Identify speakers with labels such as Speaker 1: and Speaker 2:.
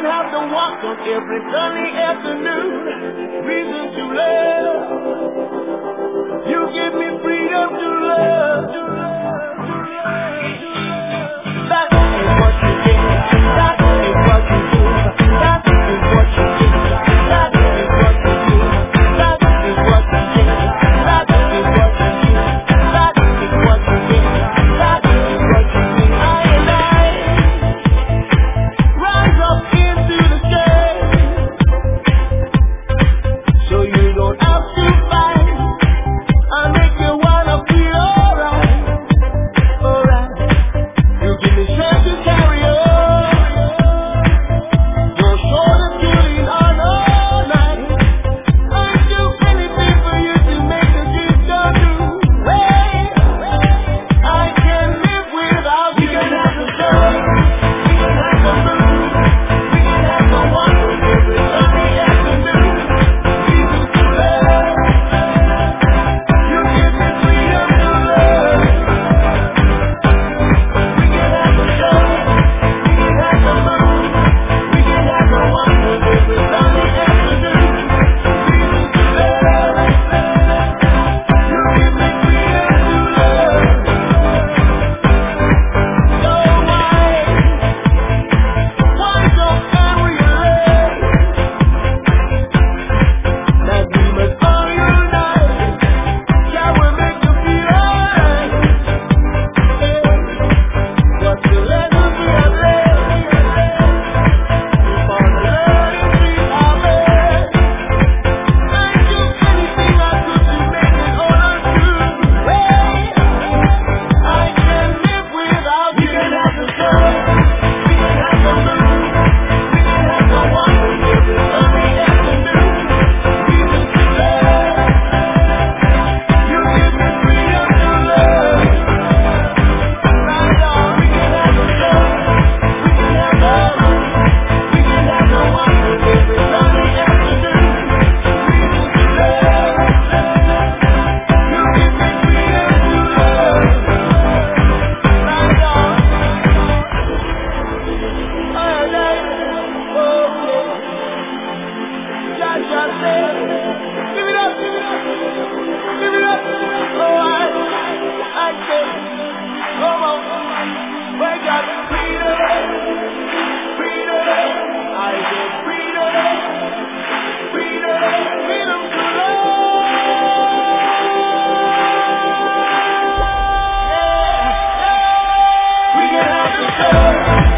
Speaker 1: have to walk on every sunny afternoon. Reason to love. You give me freedom to love. That is what you give. That is what you do. That is what you give. That is what you do. That is what you give. That is what you do. That is what you give. That is what you do. I and I rise up into the sky, so you don't have to fight. I make you wanna feel alright, alright. You give me strength to carry on. Your shoulders to lean on all night. I'd do anything for you to make the dream come true. Hey, I can live without you. We can have the sun, we can have the moon, we can have the water every sunny afternoon. Reason to love. You give me freedom to love. We can have the sun, we can have the moon, we can have the water every sunny afternoon. Reason to love. You give me freedom to love. So why don't I realize that we must all unite? Shall we make you feel alright? What's the lesson we have learned? For the learning we have learned. I'd do anything I could to make it all untrue. Hey, I can live without you. We can have the sun, we can have the moon, we can have the water every sunny afternoon. Reason to love. You give me freedom to love. Right on. We can have the sun, we can have the moon, we can have the water every sunny afternoon. Reason to love. You give me freedom to love. Right on. Alright, okay. Just say, give it up, give it up, give it up. Oh, I say, come on, we got freedom, freedom. I say freedom, freedom, freedom to love. We can have the sun.